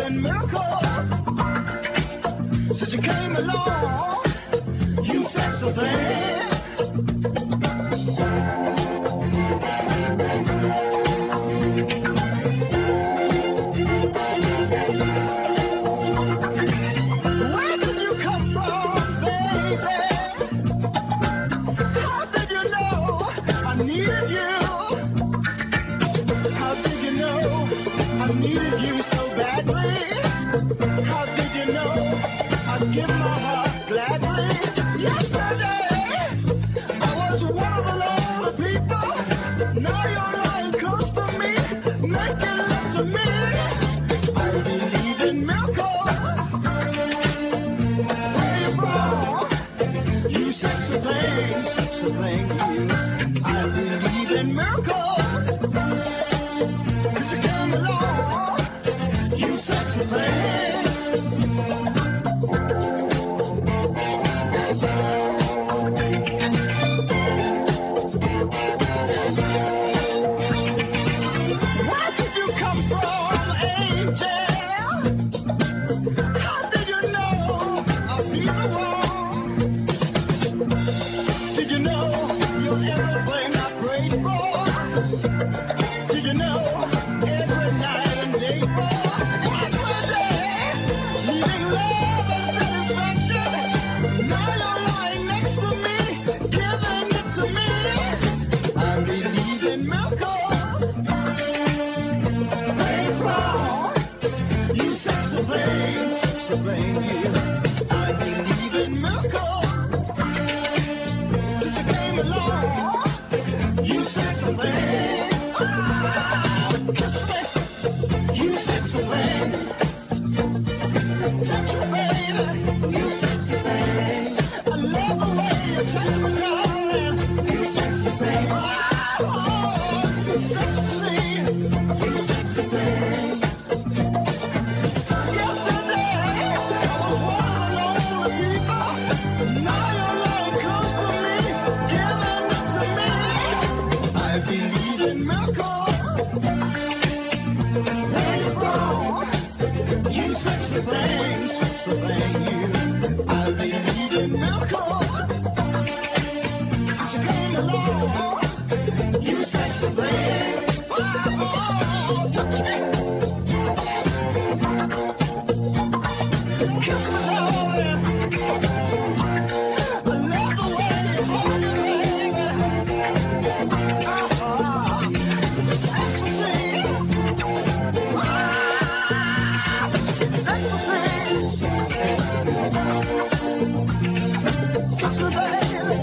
in miracles. Since you came along, you sexy thing. Where did you come from, baby? How did you know I needed you? How did you know I needed you so badly? How did you know I'd give my heart gladly? Yesterday, I was one of the lonely people. Now you're lying close to me, making love to me. I believe in miracles. Where you from? You sexy thing, you. I believe in miracles. Since you came along, you sexy thing. Where did you come from, angel? How did you know I'd be the one? Did you know you're everything I prayed for? Did you know every night and day for? Every day, needing love and satisfaction. Now you're lying next to me, giving it to me. I believe in miracles. Things wrong. You sexy thing, you. I believe in miracles. Since you came along, you sexy thing. Kiss me, you sexy thing. Touch me, baby, you sexy thing. I love the way you touch me, darling. You sexy thing. Oh, you sexy thing. Yesterday, I was one of the lonely people. Now you're lying close to me, giving it to me. I believe in miracles. Where you from? You sexy thing, you. I believe in miracles. Since you came along, you sexy thing. Oh, touch me. Kiss me, darling. I love the way you hold me, baby. Ecstasy. Sexy baby.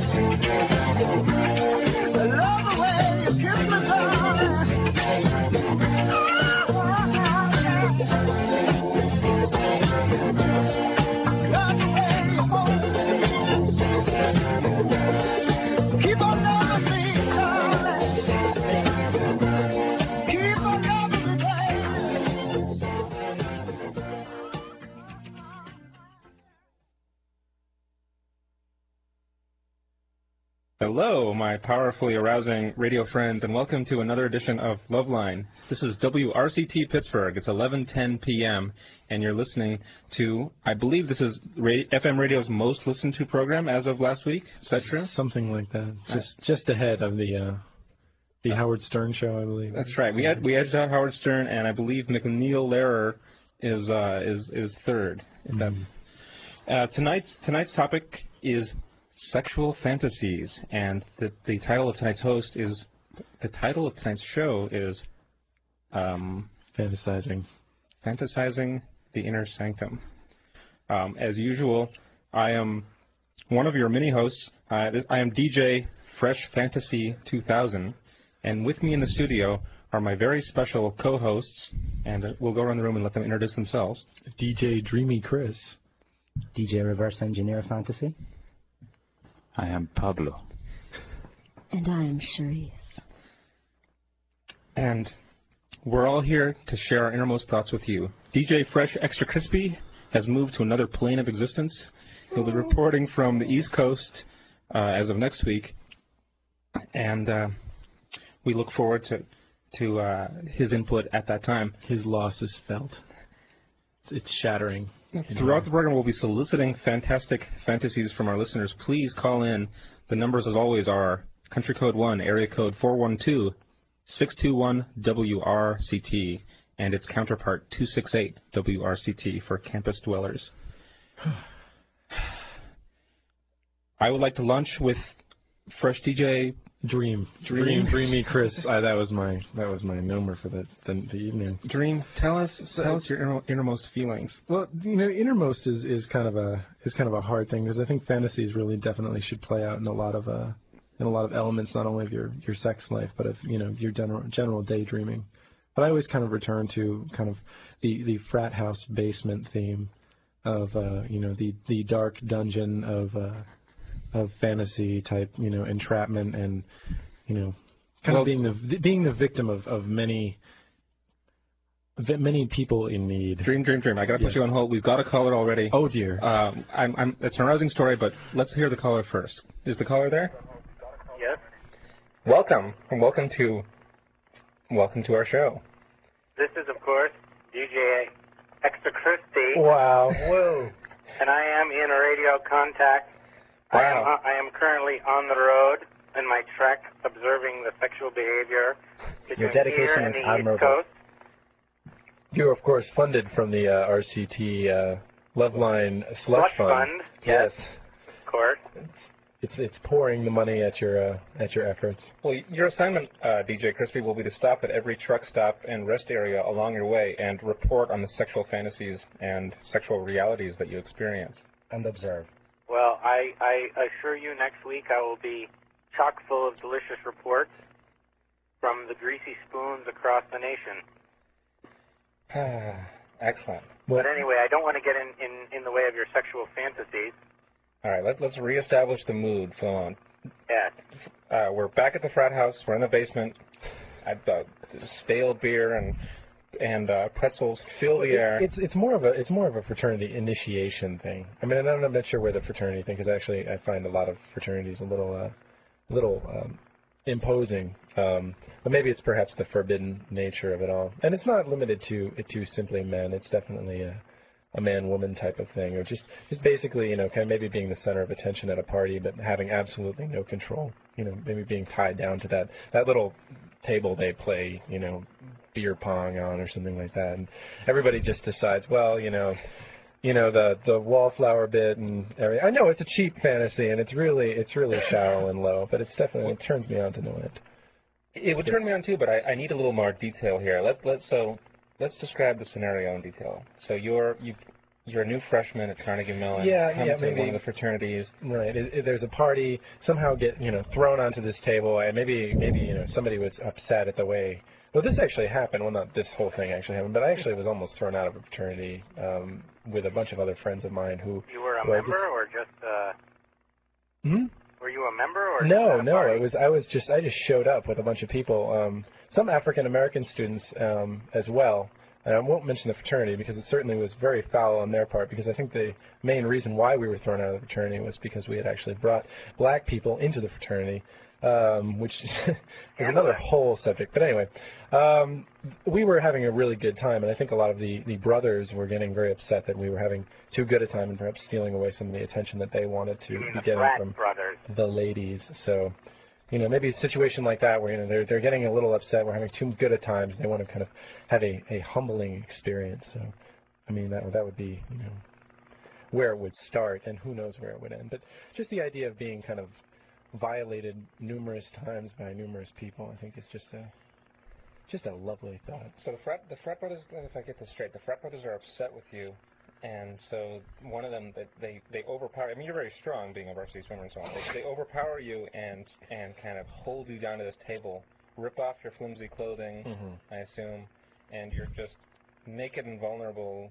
I love the way you kiss me, darling. Love the way you hold me. Keep on loving me, darling. Keep on loving me, baby. Hello, my powerfully arousing radio friends, and welcome to another edition of Loveline. This is WRCT Pittsburgh. It's 11:10 p.m., and you're listening to, I believe this is FM radio's most listened to program as of last week. Is that true? Something like that. Just ahead of the Howard Stern show, I believe. That's right. We edged out Howard Stern, and I believe McNeil Lehrer is third. Tonight's topic is sexual fantasies, and the title of tonight's show is Fantasizing the Inner Sanctum. As usual, I am one of your mini hosts. I am DJ Fresh Fantasy 2000, and with me in the studio are my very special co-hosts, and we'll go around the room and let them introduce themselves. DJ Dreamy Chris. DJ Reverse Engineer Fantasy. I am Pablo. And I am Cherise. And we're all here to share our innermost thoughts with you. DJ Fresh Extra Crispy has moved to another plane of existence. He'll be reporting from the East Coast as of next week, and we look forward to his input at that time. His loss is felt. it's shattering. Throughout the program, we'll be soliciting fantastic fantasies from our listeners. Please call in. The numbers, as always, are country code 1, area code 412-621-WRCT, and its counterpart 268-WRCT for campus dwellers. I would like to lunch with Fresh DJ Dreamy Chris. That was my number for the evening. Dream. Tell us your innermost feelings. Well, innermost is kind of a hard thing because I think fantasies really definitely should play out in a lot of elements, not only of your sex life, but of your general daydreaming. But I always kind of return to kind of the frat house basement theme of the dark dungeon of fantasy type entrapment and kind of being the victim of many people in need. Dream. I gotta put you on hold. We've got a caller already. Oh dear. It's an arousing story, but let's hear the caller first. Is the caller there? Yes. Welcome to our show. This is, of course, DJ Extra Christie. Wow. Whoa. And I am in radio contact. Wow. I am currently on the road in my trek observing the sexual behavior between here and the East Coast. You're, of course, funded from the RCT Loveline Slush Fund. Yes. Of course. It's pouring the money at your efforts. Well, your assignment, DJ Crispy, will be to stop at every truck stop and rest area along your way and report on the sexual fantasies and sexual realities that you experience. And observe. Well, I assure you next week I will be chock full of delicious reports from the greasy spoons across the nation. Excellent. But anyway, I don't want to get in the way of your sexual fantasies. All right, let's reestablish the mood, Phil. Yes. We're back at the frat house. We're in the basement. Stale beer and pretzels fill the air. It's more of a fraternity initiation thing. I mean, I'm not sure where the fraternity thing, because actually I find a lot of fraternities a little imposing. But maybe it's perhaps the forbidden nature of it all. And it's not limited to simply men. It's definitely a man-woman type of thing, or just basically, kind of maybe being the center of attention at a party, but having absolutely no control. Maybe being tied down to that little table they play, beer pong on or something like that, and everybody just decides, well, the wallflower bit and everything. I know it's a cheap fantasy, and it's really shallow and low, but it turns me on to know it. It would turn me on too, but I need a little more detail here. Let's describe the scenario in detail. So you're a new freshman at Carnegie Mellon. Maybe one of the fraternities. Right. There's a party. Somehow get thrown onto this table, and maybe somebody was upset at the way. Well, this actually happened. Well, not this whole thing actually happened, but I actually was almost thrown out of a fraternity with a bunch of other friends of mine who. You were a member, or just? Were you a member, or? No. I just showed up with a bunch of people. Some African American students as well. And I won't mention the fraternity because it certainly was very foul on their part, because I think the main reason why we were thrown out of the fraternity was because we had actually brought black people into the fraternity, which is another whole subject. But anyway, we were having a really good time, and I think a lot of the brothers were getting very upset that we were having too good a time and perhaps stealing away some of the attention that they wanted to be getting from the ladies. So, maybe a situation like that where they're getting a little upset. We're having too good a time. They want to kind of have a humbling experience. So, I mean, that would be where it would start, and who knows where it would end. But just the idea of being kind of violated numerous times by numerous people, I think is just a lovely thought. So the frat brothers, if I get this straight, the frat brothers are upset with you. And so one of them, they overpower. I mean, you're very strong, being a varsity swimmer and so on. They overpower you and kind of hold you down to this table, rip off your flimsy clothing, I assume, and you're just naked and vulnerable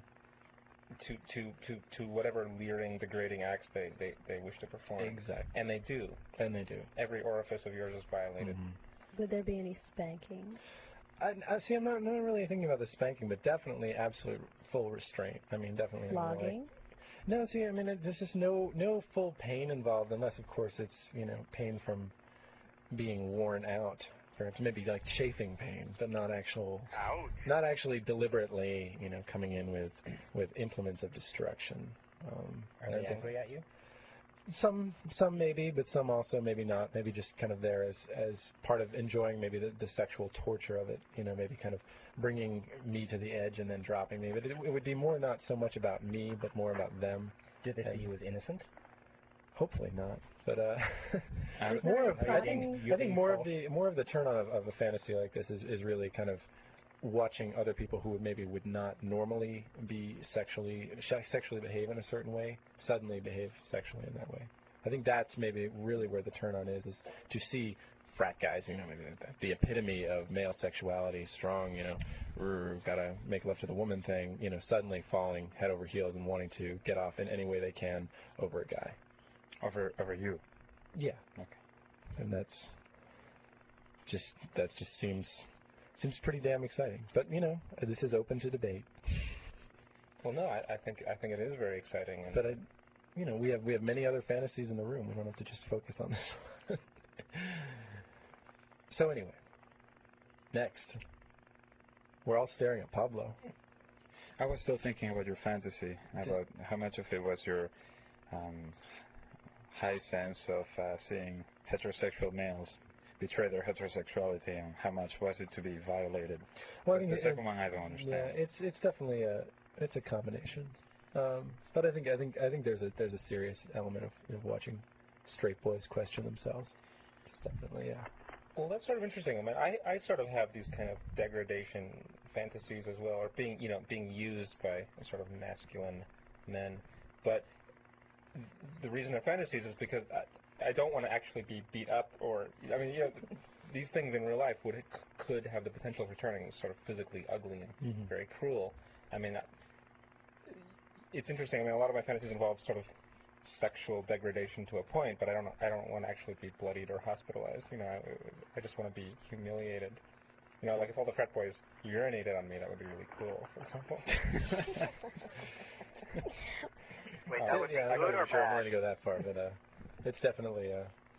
to whatever leering, degrading acts they wish to perform. Exactly. And they do. Every orifice of yours is violated. Would there be any spanking? See, I'm not really thinking about the spanking, but definitely absolute full restraint. I mean, definitely. Flogging? No, see, I mean, there's just no full pain involved, unless, of course, it's, pain from being worn out perhaps maybe like chafing pain, but not Ouch. not actually deliberately, coming in with implements of destruction. Are they angry at you? Some maybe, but some also maybe not. Maybe just kind of there as part of enjoying maybe the sexual torture of it. Maybe kind of bringing me to the edge and then dropping me. But it would be more not so much about me, but more about them. Did they see you as innocent? Hopefully not, but more of I think more of the turn on of a fantasy like this is really kind of watching other people who would not normally be sexually behave in a certain way suddenly behave sexually in that way. I think that's maybe really where the turn on is to see frat guys, maybe the epitome of male sexuality, strong, gotta make love to the woman thing, suddenly falling head over heels and wanting to get off in any way they can over a guy. Over you. Yeah. Okay. And that just seems pretty damn exciting. But this is open to debate. Well, no, I think it is very exciting. And but we have many other fantasies in the room. We don't have to just focus on this one. So anyway, next, we're all staring at Pablo. I was still thinking about your fantasy, about how much of it was your high sense of seeing heterosexual males betray their heterosexuality, and how much was it to be violated. Well, I That's think the second one I don't understand. Yeah, it's definitely a combination. But I think there's a serious element of watching straight boys question themselves. It's definitely well, that's sort of interesting. I mean, I sort of have these kind of degradation fantasies as well, or being used by sort of masculine men. But the reason they're fantasies is because I don't want to actually be beat up, or these things in real life could have the potential for turning sort of physically ugly and very cruel. I mean, it's interesting. I mean, a lot of my fantasies involve sort of sexual degradation to a point, but I don't want to actually be bloodied or hospitalized. I just want to be humiliated. Like if all the frat boys urinated on me, that would be really cool, for example. Wait, that would be I'm good not or sure I'm bad? willing to go that far, but it's definitely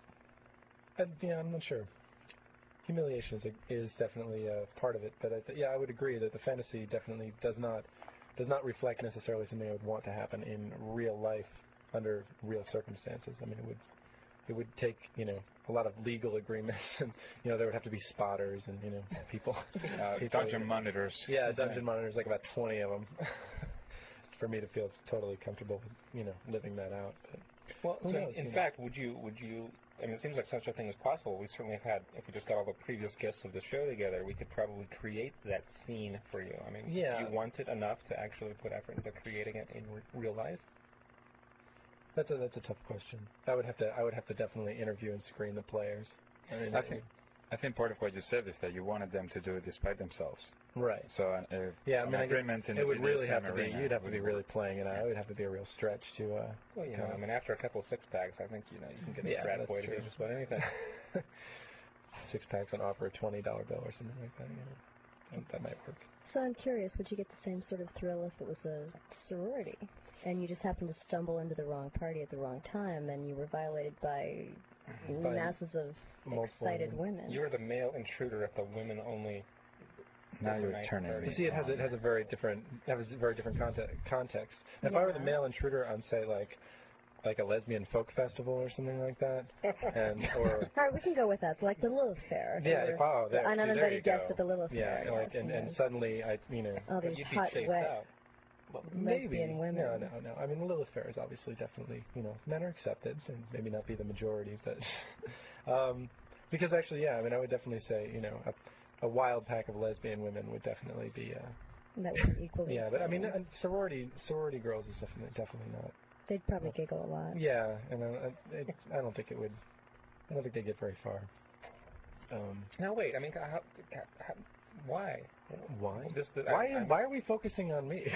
I'm not sure. Humiliation is definitely part of it, but I would agree that the fantasy definitely does not reflect necessarily something I would want to happen in real life under real circumstances. I mean, it would take a lot of legal agreements, and there would have to be spotters and people Dungeon monitors. Yeah, dungeon monitors, like about 20 of them, for me to feel totally comfortable with living that out. But Well, who so knows, in fact, would you? I mean, it seems like such a thing is possible. We certainly have had, if we just got all the previous guests of the show together, we could probably create that scene for you. I mean, do you want it enough to actually put effort into creating it in real life? That's a tough question. I would have to definitely interview and screen the players. I think part of what you said is that you wanted them to do it despite themselves. Right. So I mean, I guess it would really have to be. You'd have to be really playing it out. It would have to be a real stretch to. Well, I mean, after a couple of six packs, I think you can get a frat boy to do just about anything. 6 packs on offer, a $20 bill or something like that. That might work. So I'm curious, would you get the same sort of thrill if it was a sorority, and you just happened to stumble into the wrong party at the wrong time, and you were violated by masses of excited women? You were the male intruder at the women-only. Now you're turning. You see, it has a very different context. If I were the male intruder on, say, like a lesbian folk festival or something like that, or all right, we can go with that, like the Lilith Fair. An uninvited guest at the Lilith Fair. Yeah, and suddenly all these you'd hot, be chased wet out. Well, maybe. lesbian women. No. I mean, Lilith Fair is obviously definitely, men are accepted, and maybe not be the majority, but because actually, I mean, I would definitely say, a wild pack of lesbian women would definitely be. That would be equally. Yeah, but I mean, sorority girls is definitely not. They'd probably giggle a lot. Yeah, and I don't think it would. I don't think they get very far. Now wait, I mean, why? Why? Why are we focusing on me?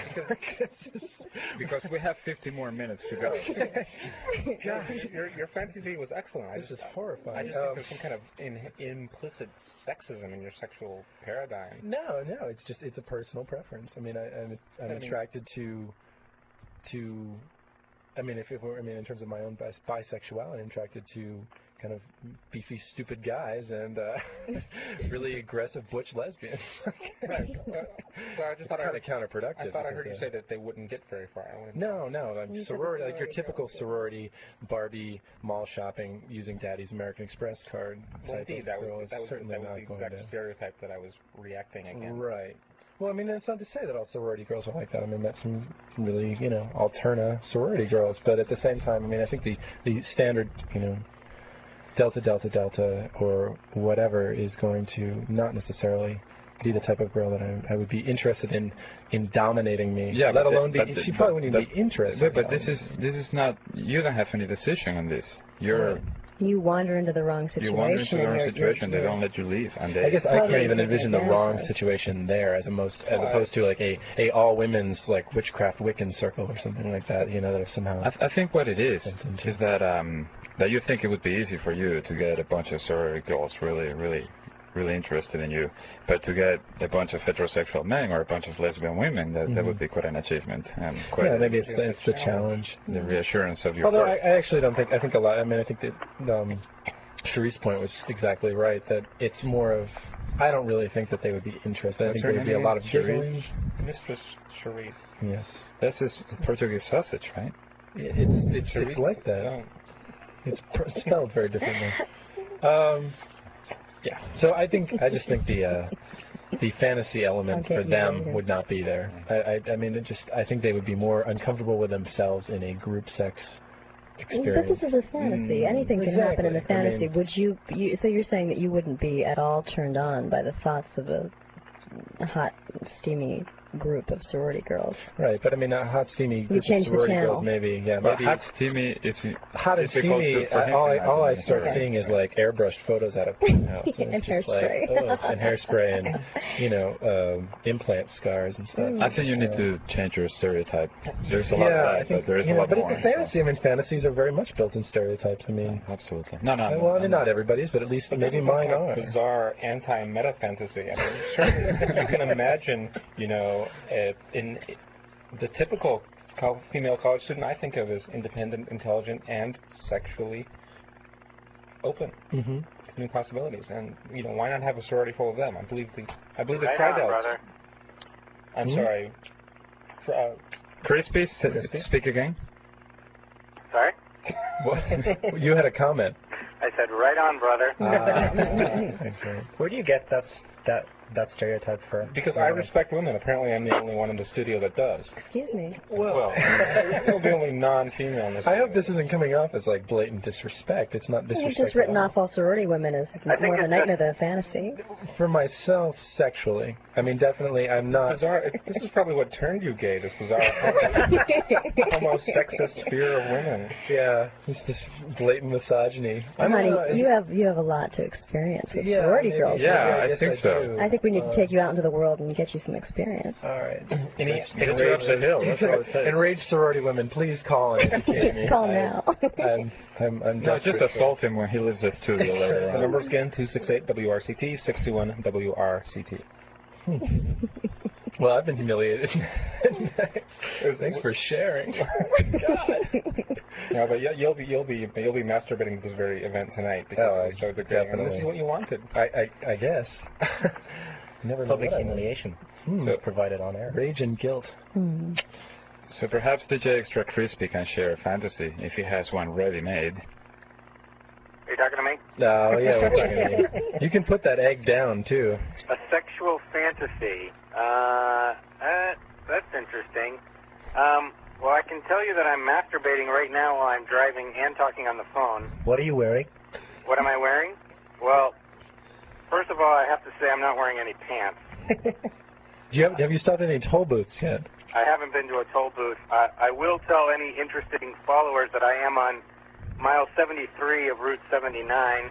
Because we have 50 more minutes to go. Gosh, your fantasy was excellent. This is horrifying. I just think there's some kind of implicit sexism in your sexual paradigm. No, it's a personal preference. I mean, I'm attracted to. I mean, in terms of my own bisexuality, I'm attracted to kind of beefy, stupid guys and really aggressive butch lesbians. Right. So I just thought kind of counterproductive. I thought I heard you say that they wouldn't get very far. No. Sorority, like your typical sorority, Barbie, mall shopping, using Daddy's American Express card. Well, type indeed, of that girl was is the certainly not going exact to. stereotype that I was reacting against. Right. Well, I mean, it's not to say that all sorority girls are like that. I mean, met some really, alterna sorority girls. But at the same time, I mean, I think the standard, Delta, Delta, Delta, or whatever is going to not necessarily be the type of girl that I would be interested in dominating me. Yeah, let but alone she probably wouldn't even be interested. But this is not. You don't have any decision on this. You're. You wander into the wrong situation. You wander into the wrong situation. They don't let you leave, and they. I guess I Totally can't even envision the wrong advantage. situation there as opposed to like a all women's like witchcraft Wiccan circle or something like that. That have somehow. I think what it is Something is that you think it would be easy for you to get a bunch of sorority girls really interested in you, but to get a bunch of heterosexual men or a bunch of lesbian women, that would be quite an achievement and quite. Yeah, maybe it's the challenge. The reassurance of your. Although work. I actually don't think. I think a lot. I mean, I think that Cherie's point was exactly right. That it's more of. I don't really think that they would be interested. I think there would be a lot of giggling. Mistress Cherise. Yes, This is Portuguese sausage, right? it's like that. No. It's spelled very differently. Yeah. So I just think the fantasy element Okay, for yeah, them later. would not be there. I mean, I think they would be more uncomfortable with themselves in a group sex But experience. this is a fantasy. Anything can happen in a Exactly. I fantasy. mean- So you're saying that you wouldn't be at all turned on by the thoughts of a hot, steamy group of sorority girls? Right, but I mean, a hot, steamy group of change the sorority channel. girls, maybe. Yeah, But maybe. hot, steamy, it's Hot and difficult steamy, for him to all I imagine. start Okay. seeing is like airbrushed photos out of Penthouse. And it's just hairspray. like, and hairspray and, implant scars and stuff. I think you need to change your stereotype. There's a lot Yeah, of I that, think, but there is a you know, lot but more. it's a fantasy. I mean, fantasies are very much built in stereotypes. I mean, Absolutely. No. well, I mean, not everybody's, but at least But maybe this is some mine kind of are. bizarre anti-meta fantasy. I mean, certainly you can imagine, in the typical female college student I think of as independent, intelligent, and sexually open Mm-hmm. to new possibilities. And why not have a sorority full of them? I believe the Right on, Friedels. brother. I'm Hmm? sorry. Crispy, Crispy? speak again. Sorry? What? You had a comment. I said, right on, brother. I'm sorry. Where do you get that stereotype from? Because I respect women. Apparently, I'm the only one in the studio that does. Excuse me. Well, I'm the only non-female in this. I hope this isn't coming off as like blatant disrespect. It's not You've disrespect. just written at all. off all sorority women as think more of a it's nightmare than a fantasy. For myself, sexually. I mean, definitely, I'm not. Bizarre. This is probably what turned you gay. This bizarre, almost sexist fear of women. Yeah, it's this blatant misogyny. Honey, it's- you have a lot to experience with Yeah, sorority maybe. girls. Yeah, I guess think so. do. I think we need to take you out into the world and get you some experience. All right. Get you up the hill. That's all it takes. Enraged sorority women, please call and educate me. Call now. I'm No, just desperate for- assault him when he leaves the studio later The on. numbers again: 268-WRCT, 621-WRCT. Well, I've been humiliated. Thanks for sharing. No, but you'll be masturbating at this very event tonight because Oh, it's so degrading. And this is definitely. what you wanted. I guess. Never know Public what I want. humiliation. So Provided on air. rage and guilt. So perhaps DJ Extra Crispy can share a fantasy if he has one ready-made. Are you talking to me? Oh yeah, we're talking about you. You can put that egg down too. A sexual fantasy. That's interesting. Well, I can tell you that I'm masturbating right now while I'm driving and talking on the phone. What are you wearing? What am I wearing? Well, first of all, I have to say I'm not wearing any pants. Have you stopped at any toll booths yet? I haven't been to a toll booth. I will tell any interesting followers that I am on mile 73 of Route 79,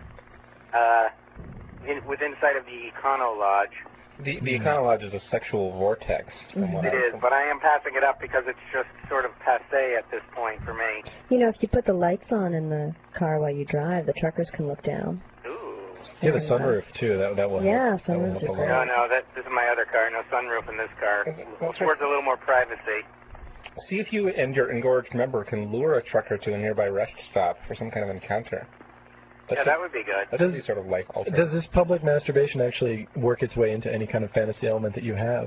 within sight of the Econo Lodge. The Econo Lodge is a sexual vortex. From what It is, but I am passing it up because it's just sort of passé at this point for me. If you put the lights on in the car while you drive, the truckers can look down. Ooh. You have a sunroof too. That will Yeah, help. That will sunroofs help are a lot. No, this is my other car. No sunroof in this car. Towards a little more privacy. See if you and your engorged member can lure a trucker to a nearby rest stop for some kind of encounter. Yeah, that would be good. That would be sort of life altering. Does this public masturbation actually work its way into any kind of fantasy element that you have?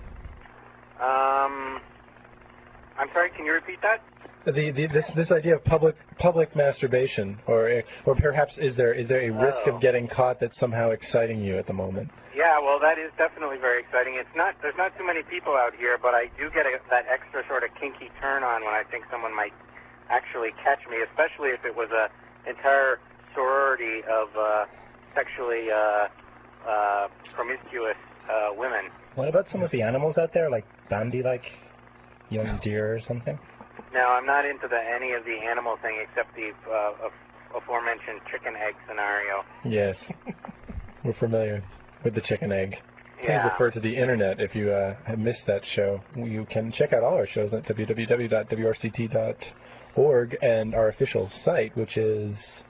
I'm sorry, can you repeat that? This idea of public masturbation, or perhaps is there a risk of getting caught that's somehow exciting you at the moment? Yeah, well, that is definitely very exciting. There's not too many people out here, but I do get that extra sort of kinky turn on when I think someone might actually catch me, especially if it was a entire sorority of sexually promiscuous women. What about some of the animals out there, like Bambi, like young deer or something? No, I'm not into any of the animal thing except the aforementioned chicken egg scenario. Yes, we're familiar with the chicken egg. Please Yeah. refer to the internet if you have missed that show. You can check out all our shows at www.wrct.org and our official site, which is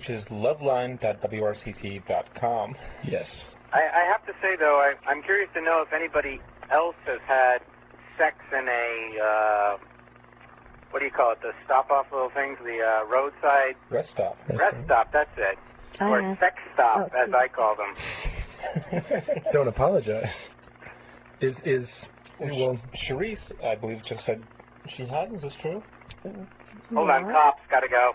loveline.wrct.com. Yes. I have to say, though, I'm curious to know if anybody else has had sex in a, what do you call it, the stop-off little things, the roadside... Rest stop. Rest stop, that's it. Or sex stop, as I call them. Don't apologize. Well, Charisse, I believe, just said she had. Is this true? Hold on, cops, gotta go.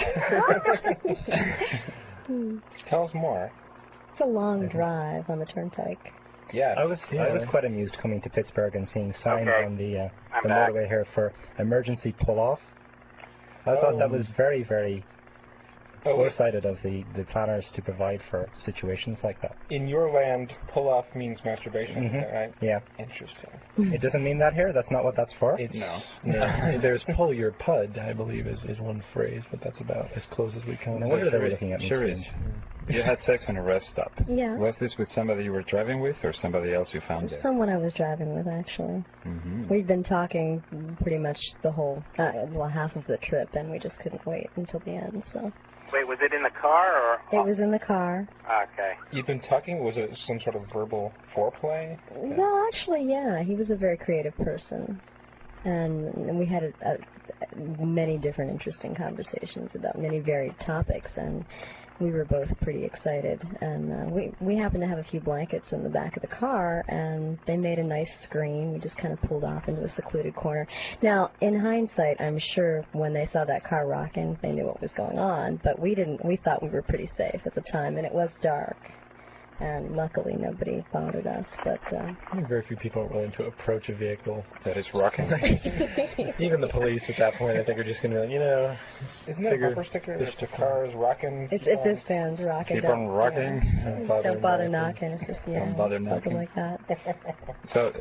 Tell us more. It's a long drive on the turnpike. Yes. I was quite amused coming to Pittsburgh and seeing signs on the motorway here for emergency pull-off. I thought that was very, very foresighted of the planners to provide for situations like that. In your land, pull-off means masturbation, is that right? Yeah. Interesting. It doesn't mean that here? That's not what that's for? No. There's pull your pud, I believe, is one phrase, but that's about as close as we come. No wonder they were looking at me. Sure is. You had sex on a rest stop. Yeah. Was this with somebody you were driving with or somebody else you found there? Someone I was driving with, actually. Mm-hmm. We'd been talking pretty much the whole, half of the trip, and we just couldn't wait until the end, so. Wait, was it in the car or...? It was in the car. Okay. You've been talking? Was it some sort of verbal foreplay? No, actually, yeah. He was a very creative person. And we had many different interesting conversations about many varied topics, and we were both pretty excited. And we happened to have a few blankets in the back of the car, and they made a nice screen. We just kind of pulled off into a secluded corner. Now, in hindsight, I'm sure when they saw that car rocking, they knew what was going on, but we didn't. We thought we were pretty safe at the time, and it was dark. And luckily, nobody bothered us. But very few people are willing to approach a vehicle that is rocking. Even the police at that point, I think, are just going to be like, Isn't that a bumper sticker? If the car is rocking, if this van's rocking, keep on rocking. Yeah. Don't bother knocking. It's just Don't bother something knocking. like that. So,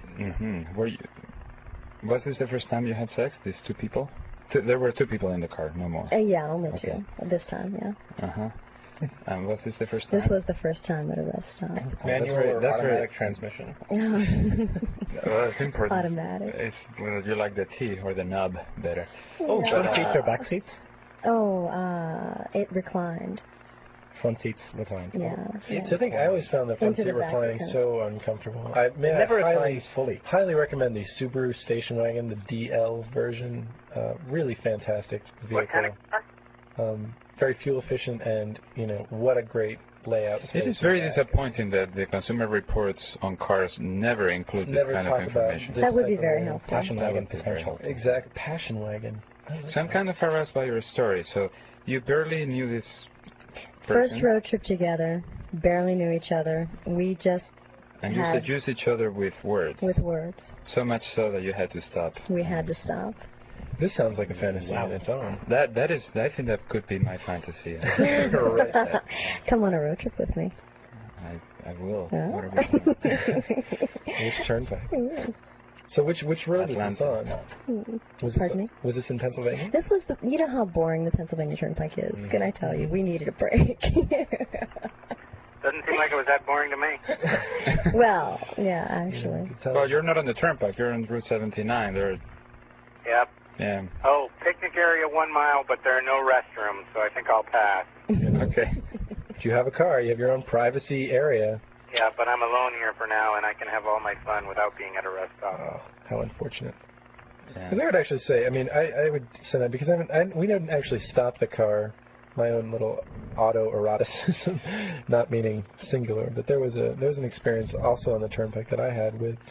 was this the first time you had sex? These two people? There were two people in the car, no more. Yeah, only Okay. two this time. Yeah. Was this the first time? This was the first time at a rest stop. Manual or automatic transmission? Well, it's important. Automatic. It's whether you like the T or the knob better. Oh, front seats or back seats? Oh, it reclined. Front seats reclined. Yeah. I think I always found the front Into seat the back reclining of the so uncomfortable. It never reclines fully. Highly recommend the Subaru station wagon, the DL version. Really fantastic vehicle. What kind of car? Very fuel efficient, and what a great layout. It is very disappointing that the Consumer Reports on cars never include this kind of information. That would be very helpful. Passion wagon potential. Exact passion wagon. So I'm kind of harassed by your story. So you barely knew this person. First road trip together, barely knew each other. We just and you seduced each other with words. With words. So much so that you had to stop. We had to stop. This sounds like a fantasy on its own. That is, I think that could be my fantasy. Come on a road trip with me. I will. Yeah. What are we doing? Which turnpike? So which road Atlanta. was this on? Pardon me? Was this in Pennsylvania? This was you know how boring the Pennsylvania Turnpike is. Can I tell you? We needed a break. Doesn't seem like it was that boring to me. Well, yeah, actually. Well, you're not on the turnpike. You're on Route 79. There. Yep. Yeah. Oh, picnic area 1 mile, but there are no restrooms, so I think I'll pass. Okay. If you have a car, you have your own privacy area. Yeah, but I'm alone here for now, and I can have all my fun without being at a rest stop. Oh, how unfortunate. Yeah. Because I would actually say, I mean, I would say that because we didn't actually stop the car my own little autoeroticism, not meaning singular, but there was an experience also on the turnpike that I had with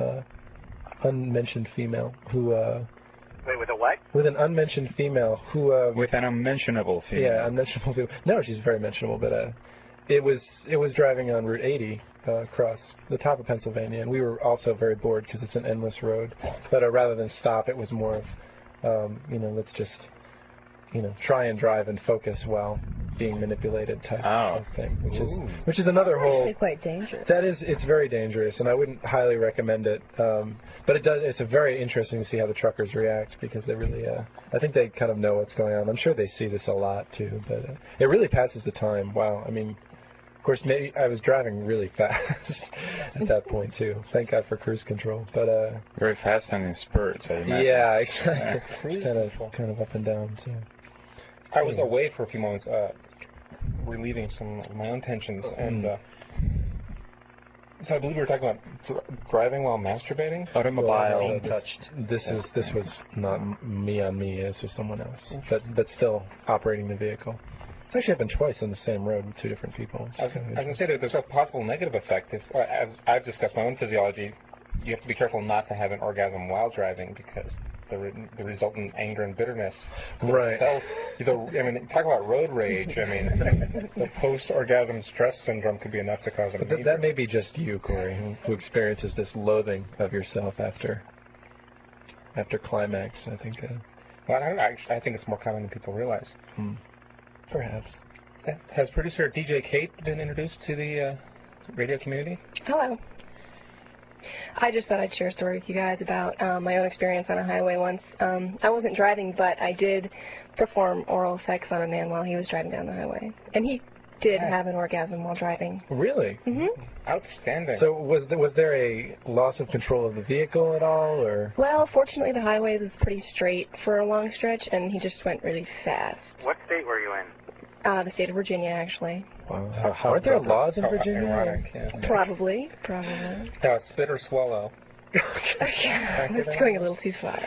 unmentioned female who. Wait, with a what? With an unmentioned female who. With an unmentionable female. Yeah, unmentionable female. No, she's very mentionable, but it was driving on Route 80 across the top of Pennsylvania, and we were also very bored because it's an endless road. But rather than stop, it was more of, let's just, try and drive and focus while being manipulated type of thing, which is another whole. Actually, quite dangerous. It's very dangerous, and I wouldn't highly recommend it. But it's a very interesting to see how the truckers react because they really, I think they kind of know what's going on. I'm sure they see this a lot too, but it really passes the time. Wow, I mean. Of course, maybe I was driving really fast at that point too. Thank God for cruise control. But very fast and in spurts, I imagine. Yeah, exactly. Kind of up and down. So I was away for a few moments, relieving some of my own tensions, and so I believe we were talking about driving while masturbating. Automobile touched. This was not me on me. This was someone else, but still operating the vehicle. It's actually happened twice on the same road with two different people. I was going to say that there's a possible negative effect. If, as I've discussed my own physiology, you have to be careful not to have an orgasm while driving because the resultant anger and bitterness itself. Talk about road rage. I mean, the post-orgasm stress syndrome could be enough to cause a that may be just you, Corey, who experiences this loathing of yourself after climax. I think. Well, I think it's more common than people realize. Perhaps. Has producer DJ Kate been introduced to the radio community? Hello. I just thought I'd share a story with you guys about my own experience on a highway once. I wasn't driving, but I did perform oral sex on a man while he was driving down the highway. And he did have an orgasm while driving. Really? Mm-hmm. Outstanding. So was there a loss of control of the vehicle at all, or? Well, fortunately the highway was pretty straight for a long stretch, and he just went really fast. What state were you in? The state of Virginia, actually. Wow. Aren't there laws in Virginia? Ironic, yeah. Probably. Spit or swallow. It's going a little too far.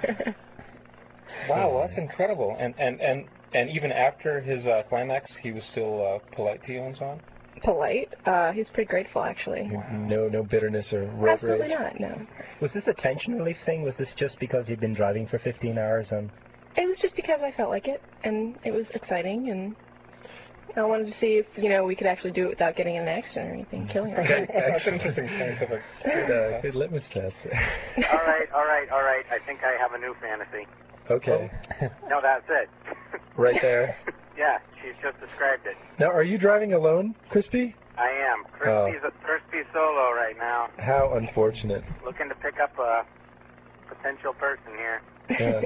Wow, well, that's incredible. And even after his climax, he was still polite to you and so on? Polite? He was pretty grateful, actually. No bitterness or road Absolutely rage? not, no. Was this a tension relief thing? Was this just because you'd been driving for 15 hours and... It was just because I felt like it, and it was exciting, and I wanted to see if, we could actually do it without getting in an accident or anything, killing her. That's an interesting scientific. Good litmus test. All right. I think I have a new fantasy. Okay. No, that's it. Right there. Yeah, she's just described it. Now, are you driving alone, Crispy? I am. Crispy's solo right now. How unfortunate. Looking to pick up a potential person here. Yeah.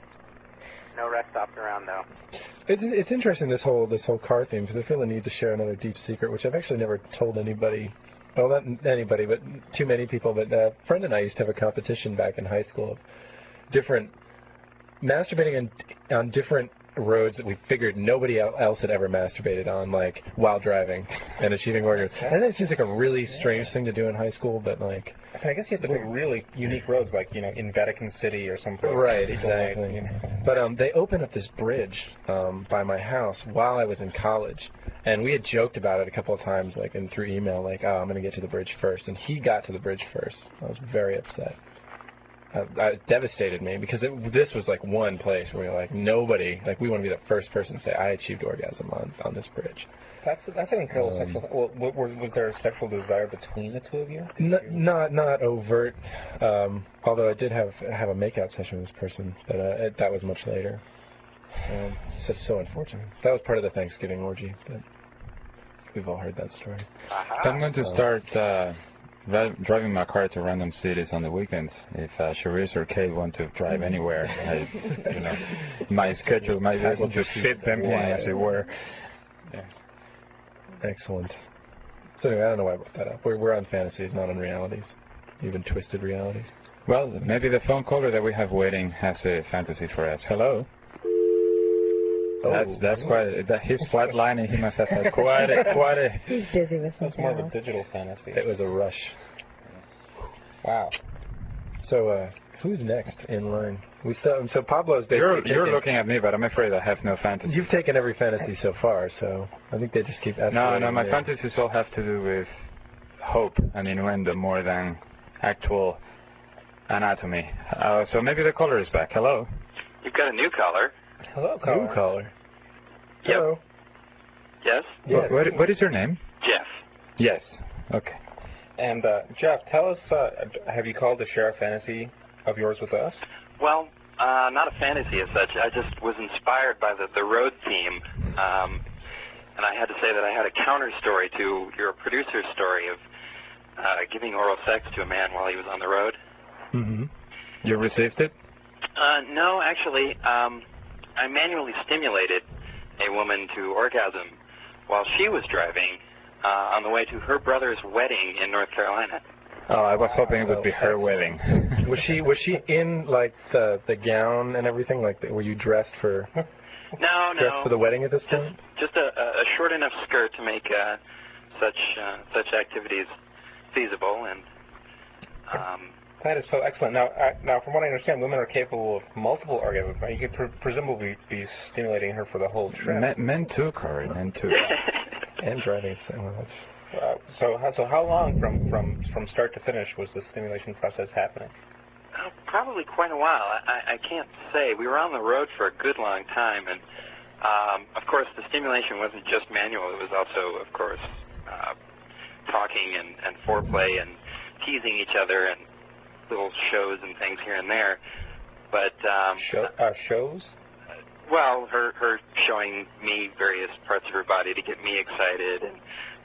No rest stops around though. It's interesting this whole car theme because I feel the need to share another deep secret, which I've actually never told anybody. Well, not anybody, but too many people. But a friend and I used to have a competition back in high school of different masturbating on different roads that we figured nobody else had ever masturbated on, like while driving and achieving orgasm. And it seems like a really strange thing to do in high school, but like. I guess you have to pick really unique roads, like in Vatican City or someplace. Right, exactly. But they opened up this bridge by my house while I was in college, and we had joked about it a couple of times, like through email, like, "Oh, I'm going to get to the bridge first," and he got to the bridge first. I was very upset. It devastated me because this was like one place where we were like nobody, like we want to be the first person to say I achieved orgasm on this bridge. That's an incredible sexual. Was there a sexual desire between the two of you? Not overt. Although I did have a makeout session with this person, but that was much later. So unfortunate. That was part of the Thanksgiving orgy, but we've all heard that story. So I'm going to start driving my car to random cities on the weekends. If Sharice or Kate want to drive anywhere, my schedule might be able to fit them in, as it were. Yeah. Excellent. So anyway, I don't know why I brought that up. We're on fantasies, not on realities, even twisted realities. Well, maybe the phone caller that we have waiting has a fantasy for us. Hello. That's quite. He's flatlining. He must have had quite a. He's busy with something. That's more of a digital fantasy. It was a rush. Wow. So Who's next in line? So Pablo's basically. You're looking at me, but I'm afraid I have no fantasy. You've taken every fantasy so far, so I think they just keep asking. No, my fantasies all have to do with hope and innuendo more than actual anatomy. So maybe the caller is back. Hello. You've got a new caller. Hello, caller. New caller. Yep. Hello. Yes? Yes. What is your name? Jeff. Yes. Okay. And Jeff, tell us, have you called to share a fantasy of yours with us? Well, not a fantasy as such. I just was inspired by the road theme, and I had to say that I had a counter story to your producer's story of giving oral sex to a man while he was on the road. Mm-hmm. You received it? No, actually, I manually stimulated a woman to orgasm while she was driving on the way to her brother's wedding in North Carolina. Oh, I was hoping it would be her wedding. Was she in like the gown and everything? Like, were you dressed for? No. Dressed for the wedding at this point? Just a short enough skirt to make such activities feasible, and. That is so excellent. Now, from what I understand, women are capable of multiple orgasms. Right? You could presumably be stimulating her for the whole trip. Men too, Corey. Men too. And driving. So how long from start to finish was the stimulation process happening? Probably quite a while. I can't say. We were on the road for a good long time, and of course the stimulation wasn't just manual. It was also, of course, talking and foreplay and teasing each other and little shows and things here and there. But shows? Well, her showing me various parts of her body to get me excited, and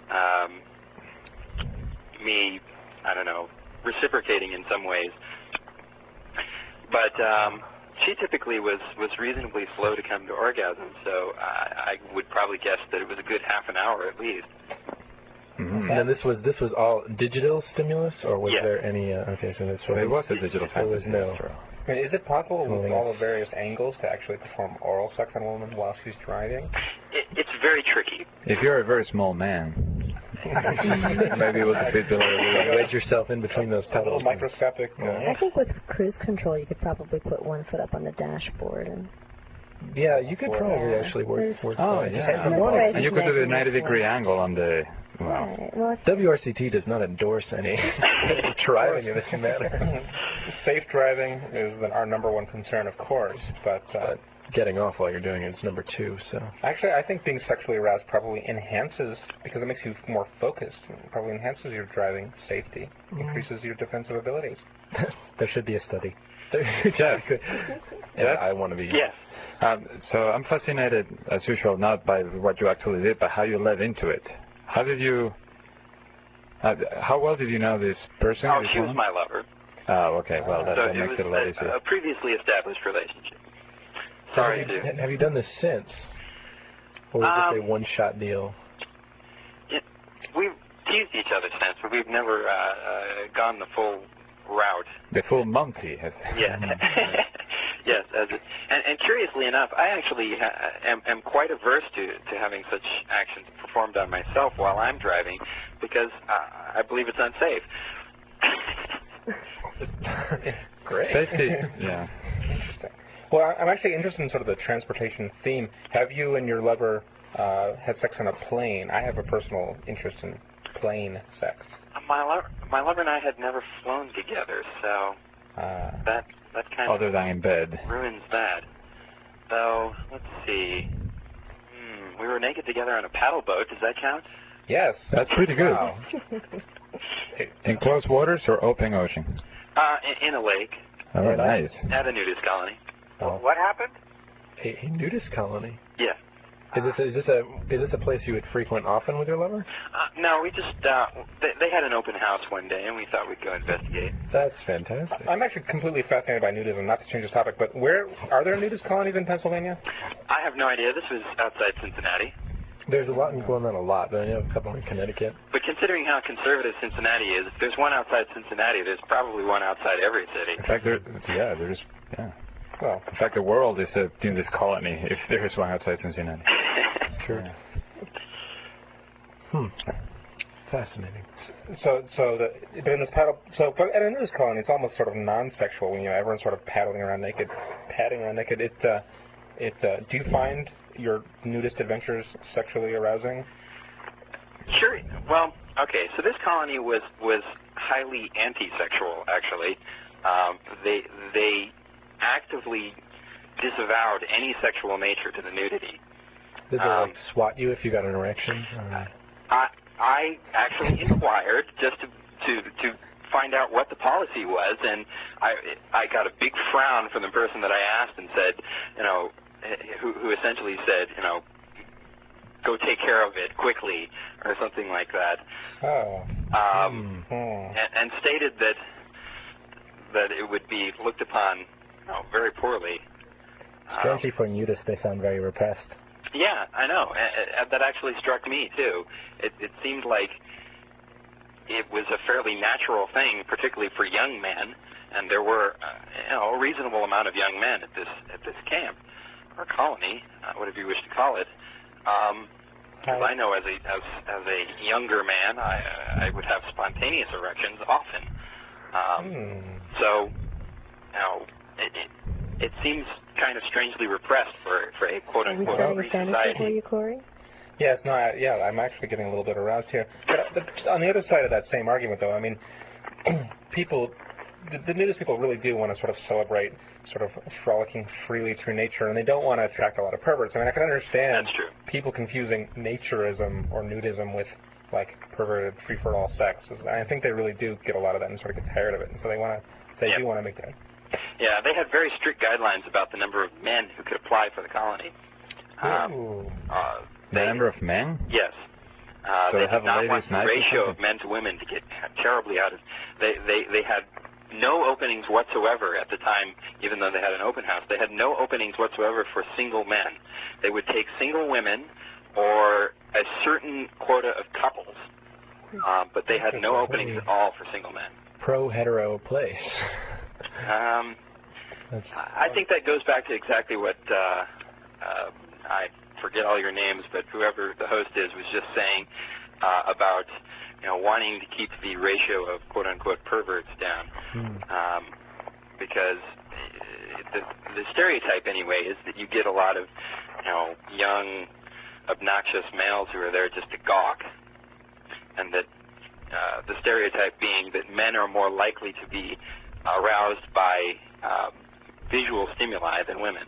me, I don't know, reciprocating in some ways. But she typically was reasonably slow to come to orgasm, so I would probably guess that it was a good half an hour at least. Mm-hmm. And this was all digital stimulus, or was there any? Okay, so this was. It was a digital fantasy. No. I mean, is it possible with all the various angles to actually perform oral sex on a woman while she's driving? It's very tricky. If you're a very small man, maybe it would fit below. Wedge yourself in between those pedals. Microscopic. I think with cruise control, you could probably put one foot up on the dashboard and. Yeah, you could probably actually work. Oh, yeah. And you could do the 90-degree angle on the. Wow. Right. Well, WRCT does not endorse any driving in this manner. Safe driving is our number one concern, of course, but getting off while you're doing it is number 2. So actually, I think being sexually aroused probably enhances, because it makes you more focused. It probably enhances your driving safety, increases your defensive abilities. There should be a study. Exactly. Yeah, I want to be. Yes. So I'm fascinated, as usual, not by what you actually did, but how you led into it. How did you? How well did you know this person? Oh, she was my lover. Oh, okay. Well, that makes it a lot easier. A previously established relationship. Sorry, have you done this since? Or was this a one-shot deal? We've teased each other since, but we've never gone the full route. The full Monty has. Yeah. Yes, and curiously enough, I actually am quite averse to having such actions performed on myself while I'm driving, because I believe it's unsafe. Great. Safety. Yeah. Interesting. Well, I'm actually interested in sort of the transportation theme. Have you and your lover had sex on a plane? I have a personal interest in plane sex. My lover and I had never flown together, so that kind other than in bed ruins that. Though, let's see. We were naked together on a paddle boat. Does that count? Yes. That's pretty good. Wow. In closed waters or open ocean? In a lake. Oh, nice. At a nudist colony. Oh. What happened? A nudist colony? Yeah. Is this a place you would frequent often with your lover? No, we just they had an open house one day, and we thought we'd go investigate. That's fantastic. I'm actually completely fascinated by nudism. Not to change the topic, but where are there nudist colonies in Pennsylvania? I have no idea. This was outside Cincinnati. There's a lot going on, but I know a couple in Connecticut. But considering how conservative Cincinnati is, if there's one outside Cincinnati, there's probably one outside every city. In fact, there's. Well, in fact, the world is in this colony if there is one outside Cincinnati. That's true. Fascinating. But in this but at a nudist colony, it's almost sort of non-sexual. Everyone's sort of paddling around naked, padding around naked. Do you find your nudist adventures sexually arousing? Sure. Well, okay. So this colony was highly anti-sexual. Actually, they actively disavowed any sexual nature to the nudity. Did they swat you if you got an erection? I actually inquired just to find out what the policy was, and I got a big frown from the person that I asked and said, who essentially said, go take care of it quickly or something like that. And stated that it would be looked upon very poorly. Strangely for nudists, they sound very repressed. Yeah, I know. That actually struck me, too. It seemed like it was a fairly natural thing, particularly for young men, and there were a reasonable amount of young men at this camp, or colony, whatever you wish to call it. Because I know as a younger man, I would have spontaneous erections often. So, it seems kind of strangely repressed for a quote-unquote free society. For you, Corey? Yes, no, I'm actually getting a little bit aroused here. But on the other side of that same argument, though, I mean, the nudist people really do want to sort of celebrate sort of frolicking freely through nature, and they don't want to attract a lot of perverts. I mean, I can understand people confusing naturism or nudism with, like, perverted free-for-all sex. I think they really do get a lot of that and sort of get tired of it, and so they do want to make that. Yeah, they had very strict guidelines about the number of men who could apply for the colony. The number of men? Yes. So they have did not a want the ratio of men to women to get terribly out of... They had no openings whatsoever at the time, even though they had an open house. They had no openings whatsoever for single men. They would take single women or a certain quota of couples, but they had no openings at all for single men. Pro-hetero place. I think that goes back to exactly what I forget all your names, but whoever the host is was just saying about wanting to keep the ratio of quote unquote perverts down, because the stereotype anyway is that you get a lot of young obnoxious males who are there just to gawk, and that the stereotype being that men are more likely to be aroused by visual stimuli than women.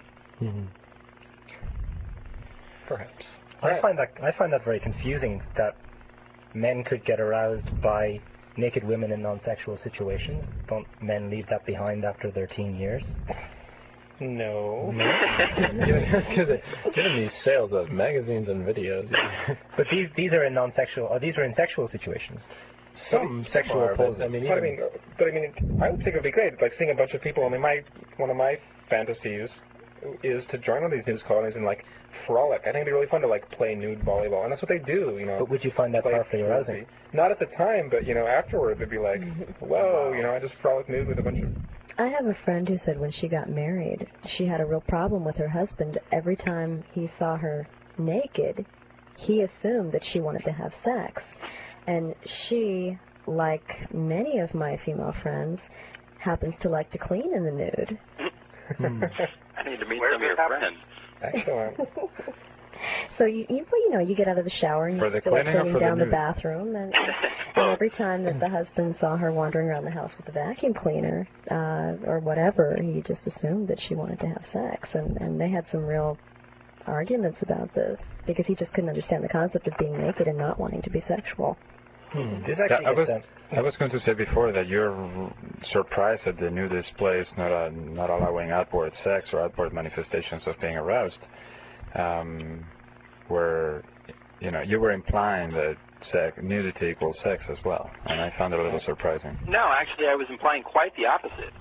Perhaps. I find that very confusing, that men could get aroused by naked women in non-sexual situations. Don't men leave that behind after their teen years? No. Given these sales of magazines and videos. But these are in non-sexual, these are in sexual situations. Some sexual poses. I mean, I would think it would be great, like seeing a bunch of people. I mean, one of my fantasies is to join one of these nudist colonies and like frolic. I think it'd be really fun to like play nude volleyball, and that's what they do, But would you find that powerfully arousing? Not at the time, but afterwards it'd be like, whoa, I just frolic nude with a bunch of. I have a friend who said when she got married, she had a real problem with her husband. Every time he saw her naked, he assumed that she wanted to have sex. And she, like many of my female friends, happens to like to clean in the nude. I need to meet some of your friends. Excellent. So you get out of the shower and you're still cleaning down the bathroom, and every time that the husband saw her wandering around the house with the vacuum cleaner or whatever, he just assumed that she wanted to have sex, and they had some real arguments about this because he just couldn't understand the concept of being naked and not wanting to be sexual. I was going to say before that you're surprised at the nudist place not allowing outward sex or outward manifestations of being aroused, where you were implying that nudity equals sex as well, and I found it a little surprising. No, actually, I was implying quite the opposite.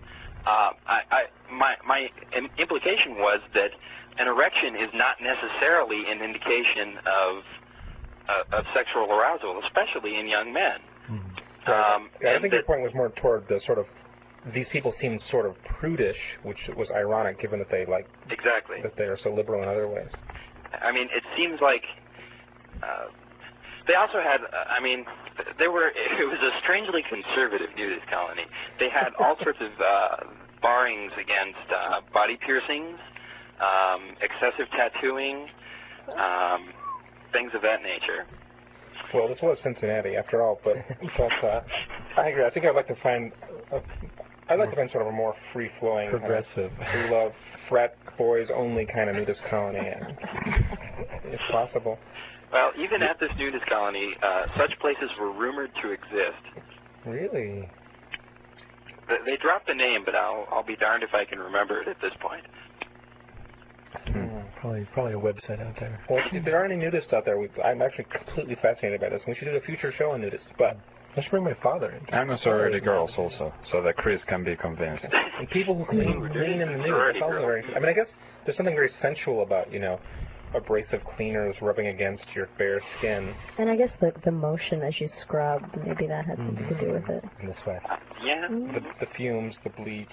My implication was that an erection is not necessarily an indication of sexual arousal, especially in young men. I think your point was more toward the sort of these people seemed sort of prudish, which was ironic given that they that they are so liberal in other ways. I mean, it seems like they also had. It was a strangely conservative nudist colony. They had all sorts of barrings against body piercings, excessive tattooing, things of that nature. Well, this was Cincinnati, after all, but I agree. I think I'd like to find sort of a more free-flowing, progressive, love frat boys only kind of nudist colony, if possible. Well, even at this nudist colony, such places were rumored to exist. Really? They dropped the name, but I'll be darned if I can remember it at this point. Probably a website out there. Well, if there are any nudists out there, I'm actually completely fascinated by this. We should do a future show on nudists, but I should bring my father in. And a sorority girls also, so that Chris can be convinced. And people who clean in the nude. That's also very. I mean, I guess there's something very sensual about, abrasive cleaners rubbing against your bare skin. And I guess the motion as you scrub, maybe that had something to do with it. And the sweat. Yeah. The fumes, the bleach.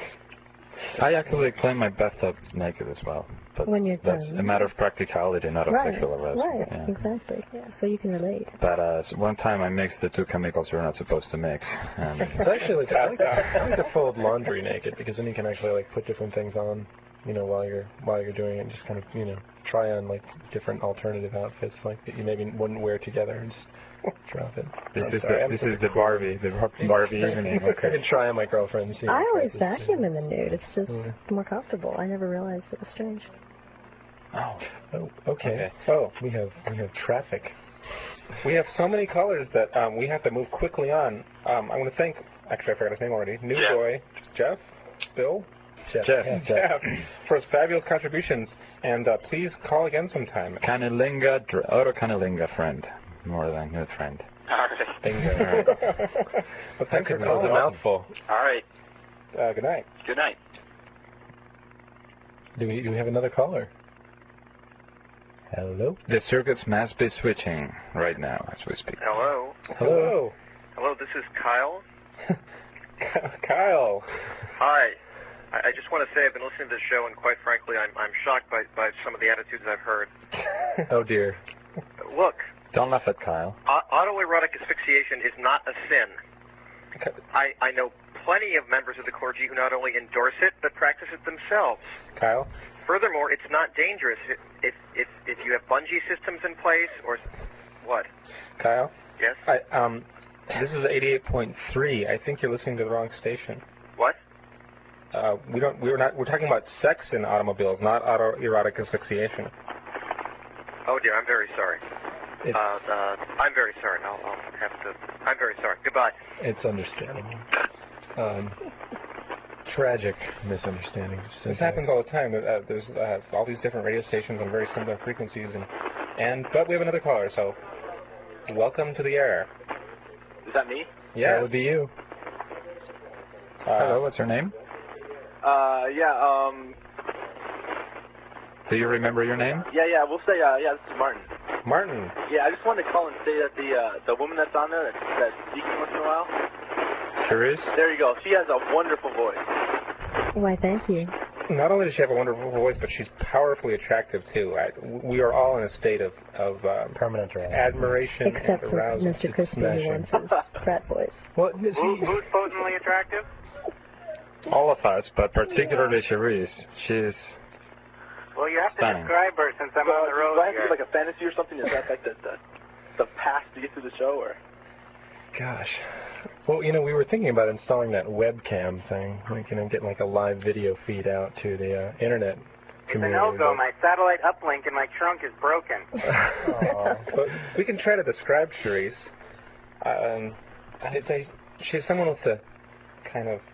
I actually clean my bathtub naked as well, but when you're that's done. a matter of practicality, not of sexual arousal. Right, yeah. exactly. Yeah, so you can relate. But one time I mixed the two chemicals you're not supposed to mix. And it's actually like I like to fold laundry naked because then you can actually put different things on, while you're doing it, and just kind of try on different alternative outfits that you maybe wouldn't wear together and just drop it. This is the Barbie evening. Okay. I can try on my girlfriend. I always vacuum in the nude. It's just more comfortable. I never realized it was strange. Oh, okay. Oh, we have traffic. We have so many callers that we have to move quickly on. I want to thank. Actually, I forgot his name already. New Boy, Jeff, Bill. Jeff, for his fabulous contributions, and please call again sometime. Otto Canalinga friend, more than a friend. All right. Bingo. But thanks for calling. That was a mouthful. All right. Good night. Good night. Do we have another caller? Hello? The circuits must be switching right now as we speak. Hello. Hello. Hello, this is Kyle. Kyle. Hi. I just want to say I've been listening to the show, and quite frankly, I'm shocked by some of the attitudes I've heard. Oh, dear. Look. Don't laugh at Kyle. Autoerotic asphyxiation is not a sin. I know plenty of members of the clergy who not only endorse it, but practice it themselves. Kyle? Furthermore, it's not dangerous if you have bungee systems in place or what? Kyle? Yes? This is 88.3. I think you're listening to the wrong station. What? We're talking about sex in automobiles, not autoerotic asphyxiation. Oh dear, I'm very sorry. I'm very sorry. I'm very sorry. Goodbye. It's understandable. Tragic misunderstandings of syntax. This happens all the time. There's all these different radio stations on very similar frequencies, but we have another caller, so welcome to the air. Is that me? Yeah, that would be you. Hello, what's your name? Do you remember your name? Yeah, we'll say, this is Martin. Martin. Yeah, I just wanted to call and say that the woman that's on there, that's speaking once in a while. Sure is. There you go. She has a wonderful voice. Why, thank you. Not only does she have a wonderful voice, but she's powerfully attractive, too. We are all in a state of permanent admiration except and for arousal. Mr. Crispy, who wants his frat voice. Well, who's potently attractive? All of us, but particularly Cherise. She's Well, you have stunning. to describe her since I'm on the road Do I have to here. do like a fantasy or something? Is that like the path to get through the show, or? Gosh. Well, we were thinking about installing that webcam thing, getting a live video feed out to the internet community. It's a no-go. My satellite uplink in my trunk is broken. But we can try to describe Cherise. I'd say she's someone with the kind of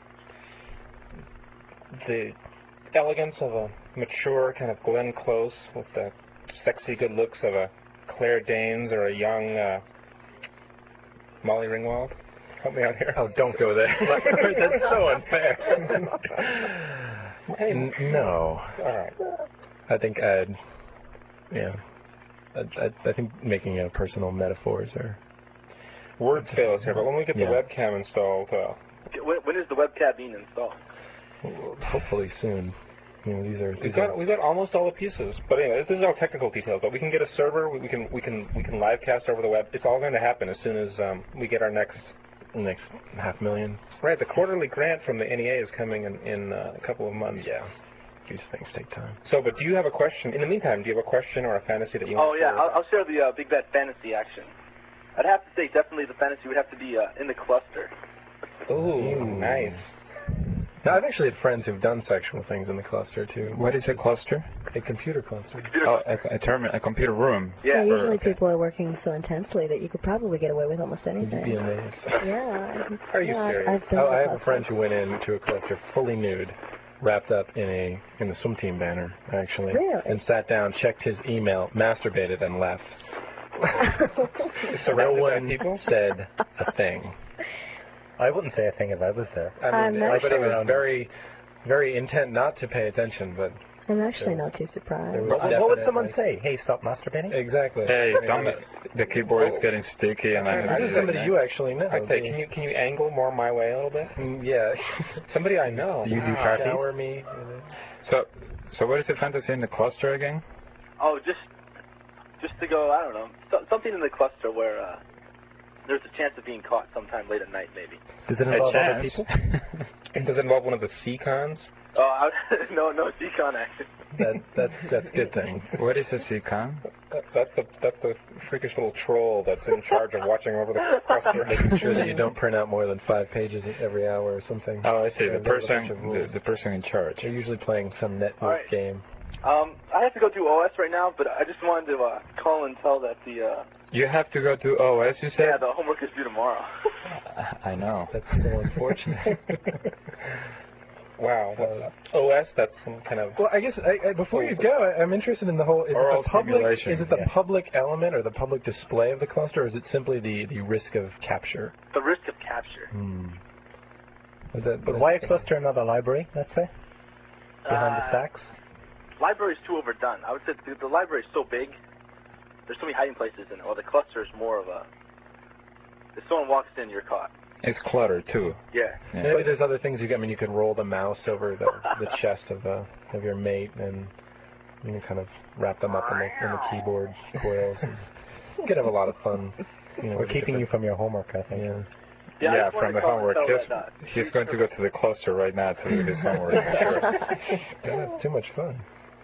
the elegance of a mature kind of Glenn Close, with the sexy good looks of a Claire Danes or a young Molly Ringwald. Help me out here. Oh, don't go there. That's so unfair. No. All right. I think I think making personal metaphors are... Words fail us here, but when we get the webcam installed... When is the webcam being installed? Hopefully soon. These we've got almost all the pieces, but anyway, this is all technical details. But we can get a server. We can live cast over the web. It's all going to happen as soon as we get our next $500,000. Right. The quarterly grant from the NEA is coming in a couple of months. Yeah. These things take time. So, but do you have a question? In the meantime, do you have a question or a fantasy that you want to share? I'll share the Big Bad Fantasy action. I'd have to say definitely the fantasy would have to be in the cluster. Ooh, nice. Now, I've actually had friends who've done sexual things in the cluster, too. What is a cluster? A computer cluster. A computer room. Yeah, usually people are working so intensely that you could probably get away with almost anything. You'd be amazed. Yeah. Are you serious? I have a friend who went into a cluster fully nude, wrapped up in the swim team banner, actually. Really? And sat down, checked his email, masturbated, and left. So no one said a thing. I wouldn't say a thing if I was there. I mean, everybody was very, very intent not to pay attention, but... I'm actually not too surprised. What would someone say? Hey, stop masturbating? Exactly. Hey, the keyboard is getting sticky, and this is somebody you actually know. I'd say, can you angle more my way a little bit? Yeah. Somebody I know. Do you do parties? Shower me. So what is the fantasy in the cluster again? Oh, just to go, I don't know, something in the cluster where there's a chance of being caught sometime late at night, maybe. Does it involve other people? Does it involve one of the C-cons? Oh, no C-con action. That's a good thing. What is a C-con? That's the freakish little troll that's in charge of watching over the cluster, making sure that you don't print out more than 5 pages every hour or something. Oh, I see. The person in charge. They're usually playing some network game. I have to go do OS right now, but I just wanted to call and tell that the... You have to go to OS, you said? Yeah, the homework is due tomorrow. I know. That's so unfortunate. Wow. OS, that's some kind of... Well, I guess before you go, I'm interested in the whole... Is it the public element or the public display of the cluster, or is it simply the risk of capture? The risk of capture. But why a cluster and not a library, let's say? Behind the stacks? Library's too overdone. I would say the library is so big, there's so many hiding places in it. Well, the cluster is more of a... If someone walks in, you're caught. It's cluttered too. Yeah. Maybe there's other things you could roll the mouse over the chest of your mate and kind of wrap them up in the keyboard coils. And you could have a lot of fun. We're keeping you from your homework, I think. Yeah, from the homework. He's going to go to the cluster right now to do his homework. Sure. Yeah, too much fun.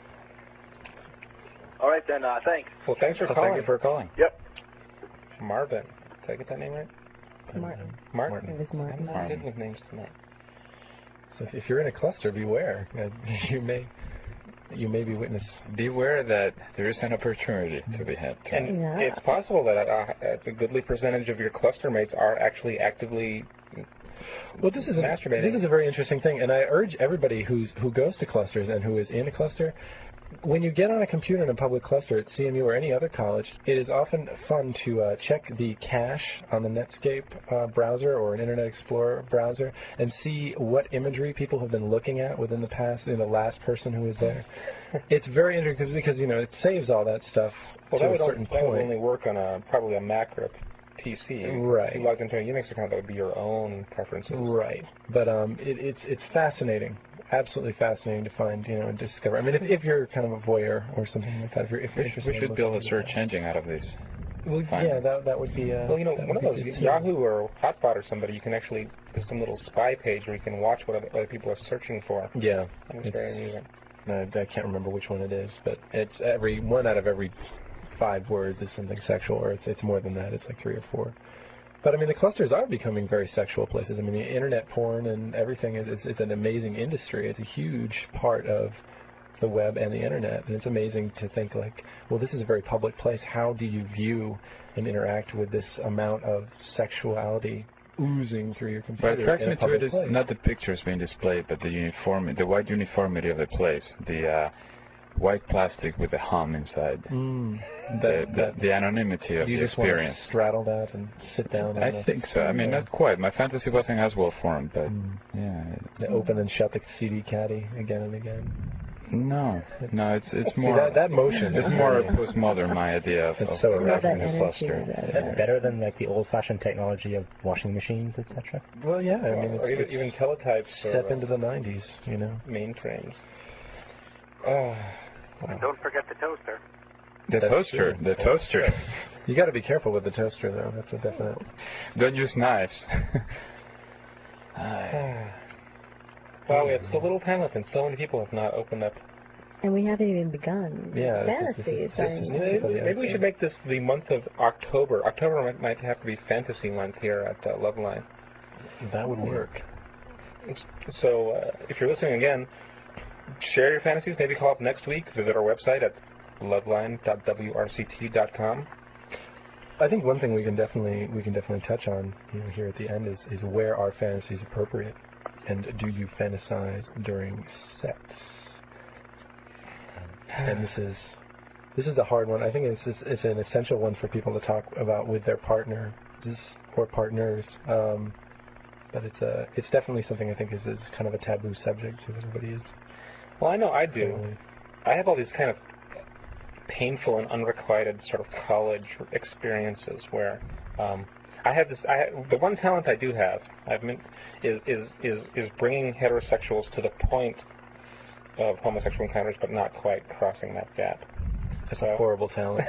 All right then. Thanks. Well, thanks for calling. Thank you for calling. Yep. Marvin. Did I get that name right? Martin. It was Martin. I'm not good with names tonight. So if you're in a cluster, beware. You may be witness. Beware that there is an opportunity to be had. And it's possible that a goodly percentage of your cluster mates are actually actively masturbating. This is a very interesting thing, and I urge everybody who goes to clusters and who is in a cluster, when you get on a computer in a public cluster at CMU or any other college, it is often fun to check the cache on the Netscape browser or an Internet Explorer browser and see what imagery people have been looking at within the past, the last person who was there. It's very interesting because it saves all that stuff to a certain point. That would only work on probably a Mac or a PC. Right. If you logged into a Unix account, that would be your own preferences. Right. But it's fascinating. Absolutely fascinating to find, and discover. I mean, if you're kind of a voyeur or something like that, if you're interested. We should build a search engine out of this. Well, yeah, that would be. One of those Yahoo or Hotbot or somebody, you can actually do some little spy page where you can watch what other people are searching for. Yeah, it's very amusing. I can't remember which one it is, but it's one out of every 5 words is something sexual, or it's more than that. It's like 3 or 4. But I mean, the clusters are becoming very sexual places. I mean, the internet porn and everything is an amazing industry. It's a huge part of the web and the internet, and it's amazing to think like, well, this is a very public place. How do you view and interact with this amount of sexuality oozing through your computer? What attracts me to it is not the pictures being displayed, but the white uniformity of the place. The white plastic with the hum inside. The anonymity of the experience. You just want to straddle that and sit down. I think so. I mean, not quite. My fantasy wasn't as well formed, but yeah. They open and shut the CD caddy again and again. No, it's more that motion. It's more postmodern. My idea of so relaxing the cluster. That's better than like the old-fashioned technology of washing machines, etc. Well, yeah. I mean, even teletypes. Step into the 90s, mainframes. And don't forget the toaster. The toaster. The toaster. You got to be careful with the toaster, though. That's a definite. Don't use knives. Wow, we have so little time left, and so many people have not opened up. And we haven't even begun. Yeah, fantasies. Maybe we should make this the month of October. October might have to be fantasy month here at Loveline. That would work. So if you're listening again, share your fantasies. Maybe call up next week. Visit our website at loveline.wrct.com. I think one thing we can definitely touch on here at the end is where are fantasies appropriate, and do you fantasize during sex? And this is a hard one. I think it's an essential one for people to talk about with their partner or partners. But it's definitely something I think is kind of a taboo subject because everybody is. Well, I know I do. I have all these kind of painful and unrequited sort of college experiences where I have this. The one talent I do have, is bringing heterosexuals to the point of homosexual encounters, but not quite crossing that gap. That's a horrible talent.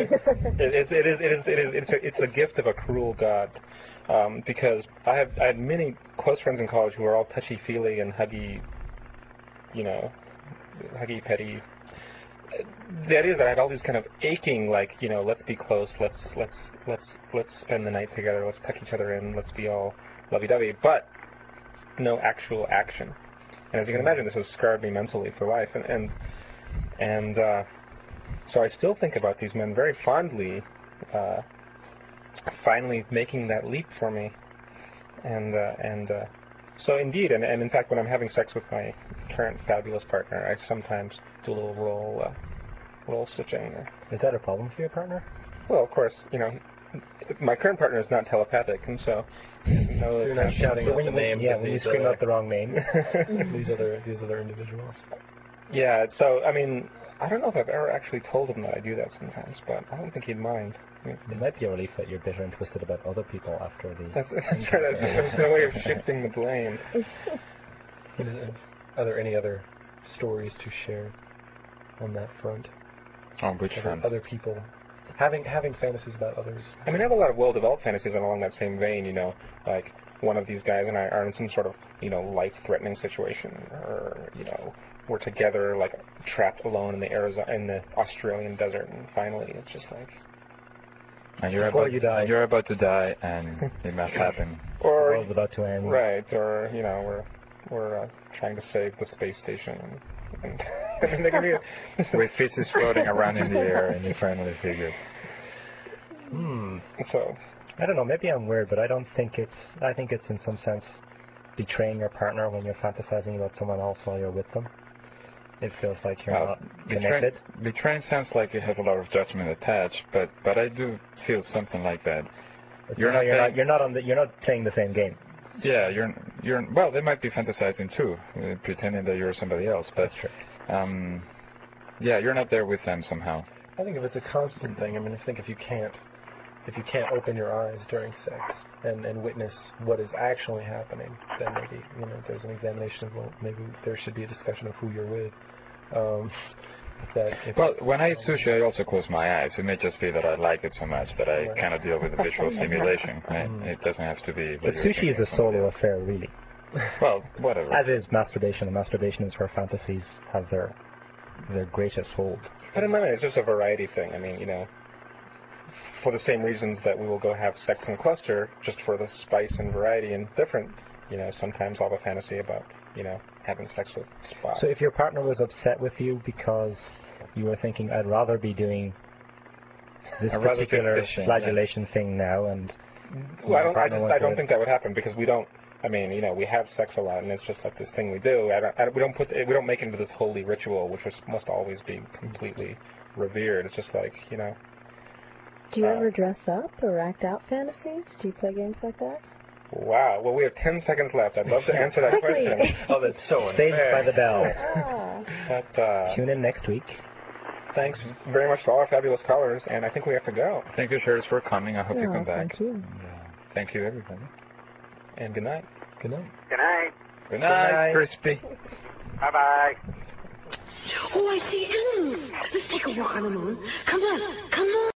It's a gift of a cruel God, because I had many close friends in college who were all touchy-feely and huggy-petty. The idea is that I had all these kind of aching, let's be close, let's spend the night together, let's tuck each other in, let's be all lovey-dovey, but no actual action. And as you can imagine, this has scarred me mentally for life. And so I still think about these men very fondly, finally making that leap for me. So indeed, and in fact, when I'm having sex with my current fabulous partner, I sometimes do a little role switching. Is that a problem for your partner? Well, of course, my current partner is not telepathic, and so you're not shouting out the names. Yeah, when you scream out the wrong name. these other individuals. Yeah. So I mean, I don't know if I've ever actually told him that I do that sometimes, but I don't think he'd mind. It might be a relief that you're bitter and twisted about other people after the... That's right. That's no way of shifting the blame. Are there any other stories to share on that front? On which front? Other people having fantasies about others. I mean, I have a lot of well-developed fantasies along that same vein. Like one of these guys and I are in some sort of life-threatening situation, or we're together, like trapped alone in the Australian desert, and finally it's just like. And you're about to die, and it must happen. Or the world's about to end. Right, or we're trying to save the space station, and I mean, they can be with feces floating around in the air, and you finally figure. So I don't know. Maybe I'm weird, but I think it's in some sense betraying your partner when you're fantasizing about someone else while you're with them. It feels like you're not connected. Betraying sounds like it has a lot of judgment attached, but I do feel something like that. You're not playing the same game. Yeah, well, they might be fantasizing too, pretending that you're somebody else. But that's true. Yeah, you're not there with them somehow. I think if it's a constant thing, I mean, I think if you can't open your eyes during sex and witness what is actually happening, then maybe there's an examination of maybe there should be a discussion of who you're with. When I eat sushi, I also close my eyes. It may just be that I like it so much that I cannot deal with the visual stimulation. Right? It doesn't have to be. But sushi is a solo affair, really. Well, whatever. As is masturbation, and masturbation is where fantasies have their greatest hold. But in my mind, it's just a variety thing. I mean, for the same reasons that we will go have sex in a cluster, just for the spice and variety and different. Sometimes I'll have a fantasy about having sex with Spot. So if your partner was upset with you because you were thinking, I'd rather be doing this particular flagellation thing now, and well, I don't think that would happen because we don't. I mean, we have sex a lot, and it's just like this thing we do. We don't make it into this holy ritual, which must always be completely revered. It's just like Do you ever dress up or act out fantasies? Do you play games like that? Wow. Well, we have 10 seconds left. I'd love to answer that question. Oh, that's so unfair. Saved by the bell. But, tune in next week. Thanks very much to all our fabulous callers, and I think we have to go. Thank you, Sherry, for coming. I hope you come back. Thank you. Thank you, everybody. And good night. Good night. Good night. Good night, Crispy. Bye-bye. Oh, I see animals. Let's take a walk on the moon. Come on, come on.